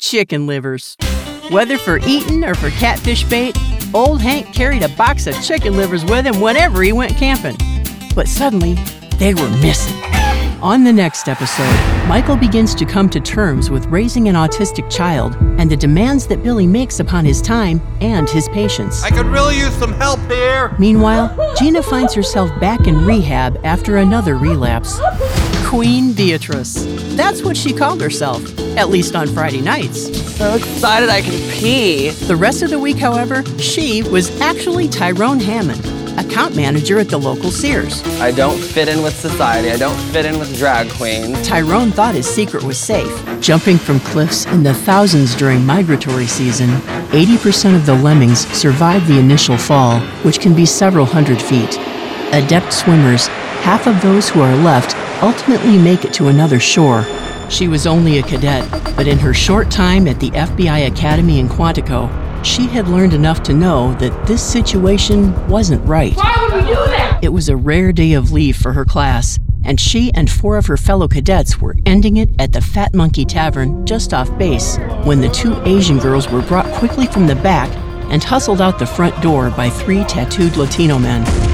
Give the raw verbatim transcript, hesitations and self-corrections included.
chicken livers. Whether for eating or for catfish bait, old Hank carried a box of chicken livers with him whenever he went camping. But suddenly, they were missing. On the next episode, Michael begins to come to terms with raising an autistic child and the demands that Billy makes upon his time and his patience. I could really use some help here. Meanwhile, Gina finds herself back in rehab after another relapse. Queen Beatrice. That's what she called herself, at least on Friday nights. So excited I can pee. The rest of the week, however, she was actually Tyrone Hammond, account manager at the local Sears. I don't fit in with society. I don't fit in with drag queens. Tyrone thought his secret was safe. Jumping from cliffs in the thousands during migratory season, eighty percent of the lemmings survive the initial fall, which can be several hundred feet. Adept swimmers, half of those who are left, ultimately make it to another shore. She was only a cadet, but in her short time at the F B I Academy in Quantico, she had learned enough to know that this situation wasn't right. Why would we do that? It was a rare day of leave for her class, and she and four of her fellow cadets were ending it at the Fat Monkey Tavern just off base when the two Asian girls were brought quickly from the back and hustled out the front door by three tattooed Latino men.